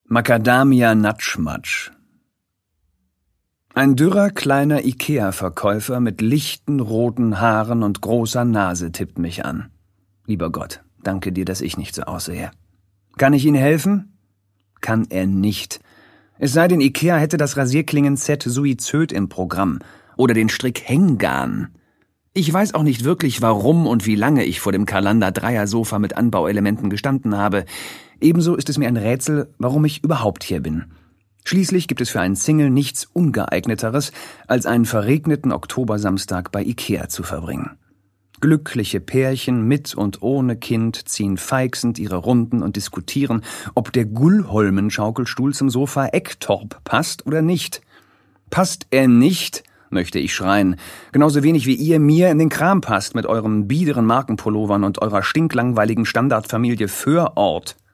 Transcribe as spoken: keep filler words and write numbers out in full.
Macadamia Natschmatsch. Ein dürrer kleiner Ikea-Verkäufer mit lichten roten Haaren und großer Nase tippt mich an. Lieber Gott, danke dir, dass ich nicht so aussehe. Kann ich Ihnen helfen? Kann er nicht. Es sei denn, Ikea hätte das Rasierklingen-Set Suizöd im Programm oder den Strick Hängan. Ich weiß auch nicht wirklich, warum und wie lange ich vor dem Kalander-Dreier-Sofa mit Anbauelementen gestanden habe. Ebenso ist es mir ein Rätsel, warum ich überhaupt hier bin. Schließlich gibt es für einen Single nichts Ungeeigneteres, als einen verregneten Oktobersamstag bei Ikea zu verbringen. Glückliche Pärchen mit und ohne Kind ziehen feixend ihre Runden und diskutieren, ob der Gullholmen-Schaukelstuhl zum Sofa Ecktorp passt oder nicht. Passt er nicht, möchte ich schreien, genauso wenig wie ihr mir in den Kram passt mit euren biederen Markenpullovern und eurer stinklangweiligen Standardfamilie Föhrort.